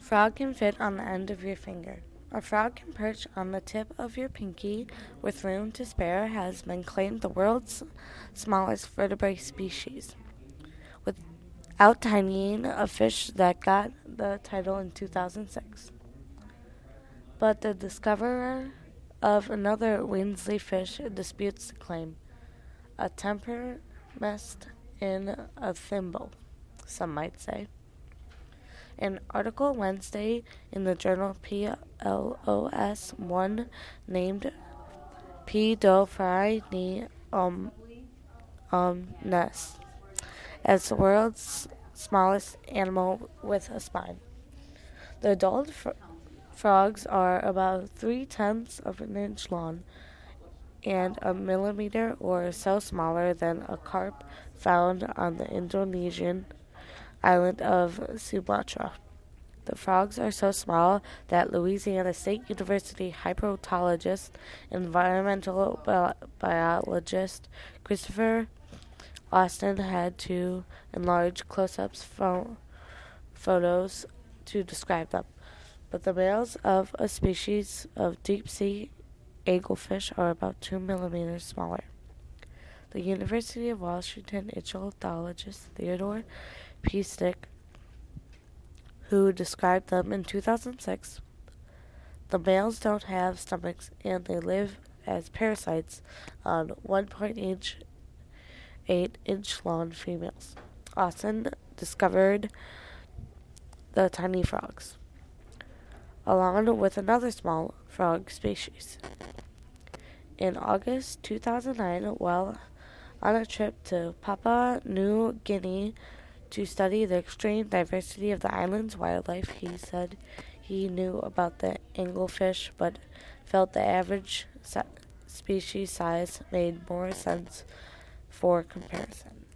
Frog can fit on the end of your finger. A frog can perch on the tip of your pinky with room to spare has been claimed the world's smallest vertebrate species, without tinying a fish that got the title in 2006. But the discoverer of another Winsley fish disputes the claim. A temperament in a thimble, some might say. An article Wednesday in the journal PLOS One named Pedophrine omnes as the world's smallest animal with a spine. The adult frogs are about 3/10 of an inch long and a millimeter or so smaller than a carp found on the Indonesian island of Sumatra. The frogs are so small that Louisiana State University hydrologist and environmental biologist Christopher Austin had to enlarge close-ups photos to describe them. But the males of a species of deep-sea anglefish are about 2 millimeters smaller. The University of Washington ichthyologist Theodore P. Stick, who described them in 2006, the males don't have stomachs and they live as parasites on 1.8-inch long females. Austin discovered the tiny frogs, along with another small frog species. In August 2009, while on a trip to Papua New Guinea to study the extreme diversity of the island's wildlife, he said he knew about the anglefish but felt the average species size made more sense for comparison.